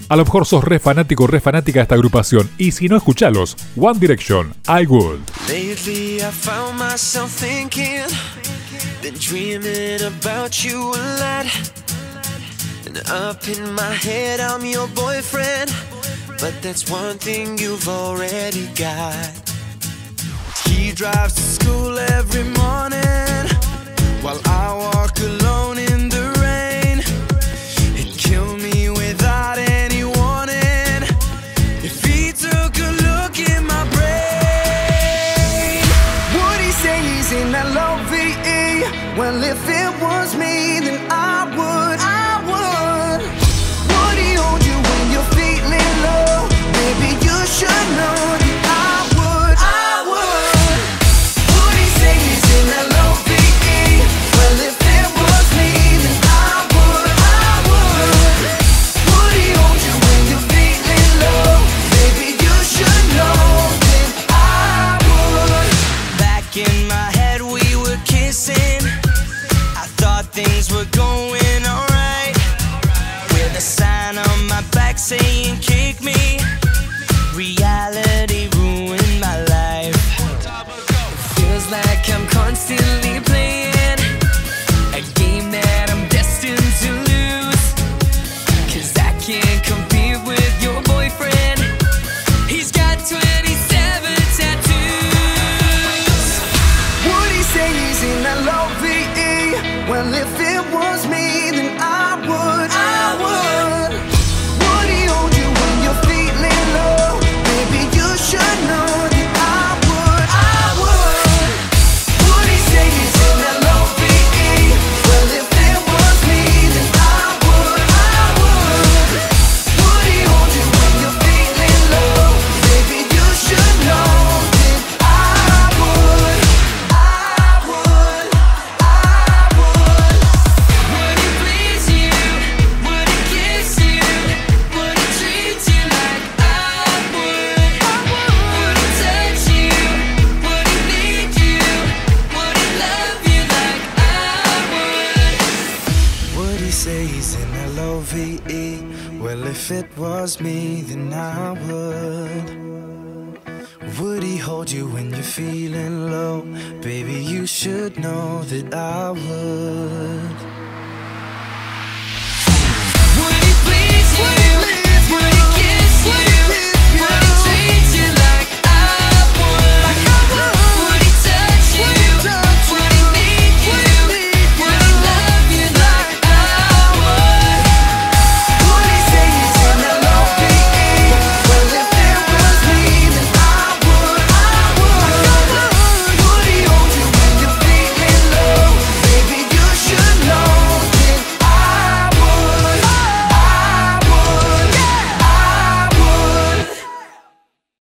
A lo mejor sos re fanático, re fanática de esta agrupación. Y si no, escuchalos. One Direction, I Would. Lately I found myself thinking, been dreaming about you a lot. And up in my head I'm your boyfriend, but that's one thing you've already got. He drives to school every morning, while I walk alone in the rain. He'd kill me without any warning if he took a look in my brain. Would he say he's in that love-E? Well, if it was me, then I would. Would he hold you when you're feeling low? Maybe you should know that I would. Would he say he's in that love-E? Well, if it was me, then I would. Would he hold you when you're feeling low? Maybe you should know that I would. Back in my head we were kissing, I thought things were going alright, with a sign on my back saying kick me. Reality ruined my life. Feels like I'm constantly playing a game that I'm destined to lose, 'cause I can't compete with your boyfriend. He's got 27 tattoos. Would he say he's in that love-E? Well, if it was me, then I would. Would he hold you when you're feeling low? Maybe you should know that I would. Would he say he's in that love-E? Well, if it was me, then I would. Would he hold you when you're feeling low? Maybe you should know that I would. Would he please you? Would he kiss you? Would he treat you like I would? Would he touch you? Would he need you? Would he love you like I would? Would he say he's in L-O-V-E? Well, if it was me, then I would. Would he hold you when you're feeling low? Baby, you should know that I would.